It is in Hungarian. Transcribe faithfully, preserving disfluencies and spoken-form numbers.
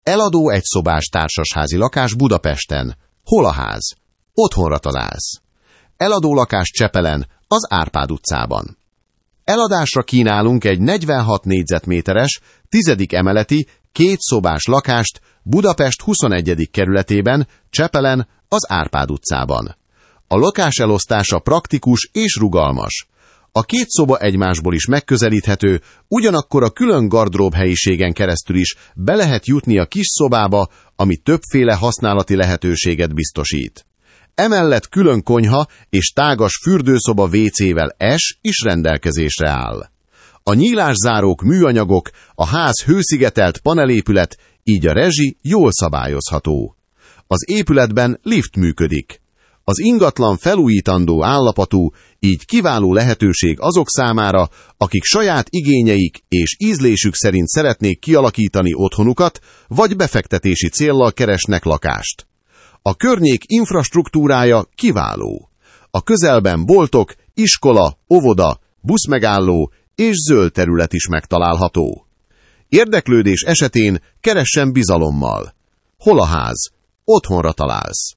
Eladó egyszobás társasházi lakás Budapesten. Hol a ház? Otthonra találsz. Eladó lakás Csepelen, az Árpád utcában. Eladásra kínálunk egy negyvenhat négyzetméteres, tizedik emeleti, kétszobás lakást Budapest huszonegyedik kerületében, Csepelen, az Árpád utcában. A lakás elosztása praktikus és rugalmas. A két szoba egymásból is megközelíthető, ugyanakkor a külön gardrób helyiségen keresztül is be lehet jutni a kis szobába, ami többféle használati lehetőséget biztosít. Emellett külön konyha és tágas fürdőszoba vécével S is rendelkezésre áll. A nyílászárók műanyagok, a ház hőszigetelt panelépület, így a rezsi jól szabályozható. Az épületben lift működik. Az ingatlan felújítandó állapotú, így kiváló lehetőség azok számára, akik saját igényeik és ízlésük szerint szeretnék kialakítani otthonukat, vagy befektetési céllal keresnek lakást. A környék infrastruktúrája kiváló. A közelben boltok, iskola, óvoda, buszmegálló és zöld terület is megtalálható. Érdeklődés esetén keressen bizalommal. Hol a ház? Otthonra találsz.